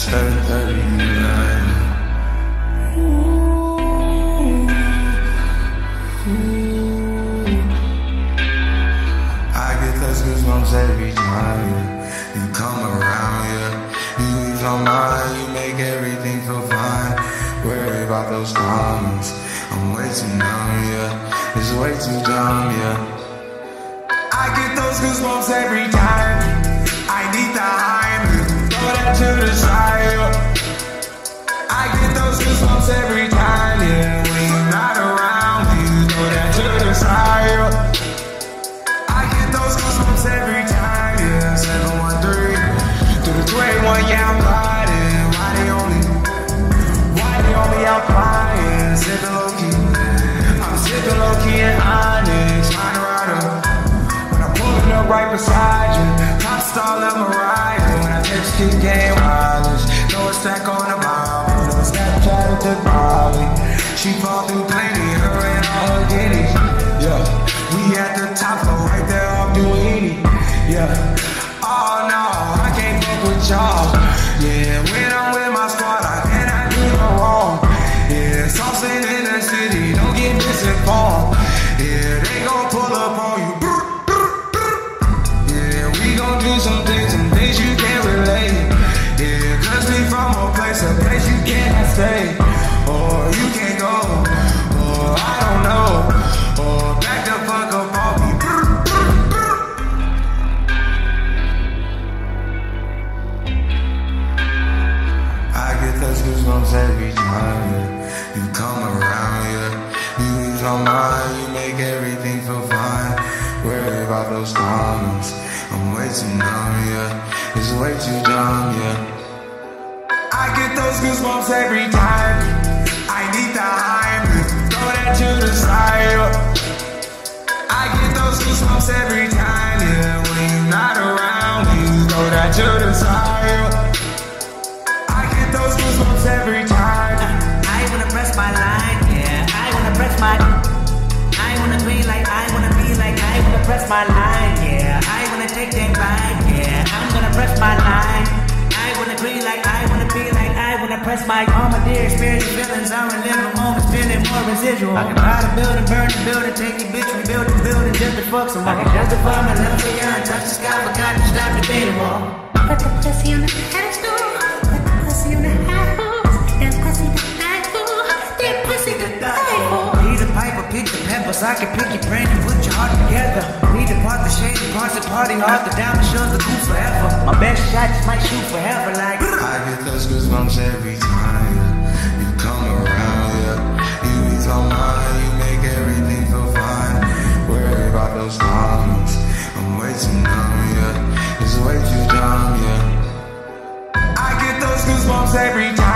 7:30, yeah. I get those goosebumps every time you come around, yeah. You ease my mind, you make everything feel fine. Worry about those comments, I'm way too numb, yeah. It's way too dumb, yeah. I get those goosebumps every time I need the hype, throw that to the side, yeah. I get those goosebumps every time, yeah. When you're not around, you throw that to the side, yeah. I get those goosebumps every time, yeah. 713 to the 281, yeah, I'm riding. Why they only out crying? Sipping low key, I'm sipping low key and honest. Find a rider when I'm pulling up right beside you. Top star love Mariah when I text kick game wireless. No stack on the Bible, no Snapchat with the Molly. She fall through plenty, her and all her guineas. Yeah, we at the top floor right there off Duini. Yeah, oh no, I can't fuck with y'all. Yeah, when I'm with my squad, I cannot do no wrong. Yeah, saucing in the city, don't get misinformed. Yeah, they gon' pull up on you. Yeah, we gon' do some things you can't relate. Yeah, cause we from a place you cannot stay. Or you can't go, or I don't know. Or back the fuck up on me. I get those goosebumps every time, yeah. You come around, yeah. You ease my mind, you make everything feel fine. Worry about those comments, I'm way too numb, yeah. It's way too dumb, yeah. I get those goosebumps every time I need the hype, throw that to the side, yeah. I get those goosebumps every time, yeah. When you're not around, you throw that to the side, yeah. Those goosebumps every time. I wanna press my line, yeah. I wanna press my. I wanna be like, I wanna be like, I wanna press my line, yeah. I wanna take that ride, yeah. I'm gonna press my line. I wanna be like, I wanna be like, I wanna press my. All my dear experience feelings, I relive moments, feeling more residual. I can buy the building, burn the building, take the bitch, rebuild the building, just to fuck someone. I can justify my love for young, touch the sky, but God to stop the data wall. Put the pussy on the pedestal. Pussy on the house, that pussy to die for, that pussy to die for. Need a pipe or pick the peppers, I can pick your brain and put your heart together. Need to part the shade, parts the party hard, the down shows the cool forever. My best shot just might shoot forever like. I get those goosebumps every time you come around, yeah. You ease my mind, you make everything feel fine. Worry about those comments, I'm way too numb, yeah. It's way too dumb, yeah. I get those goosebumps every time.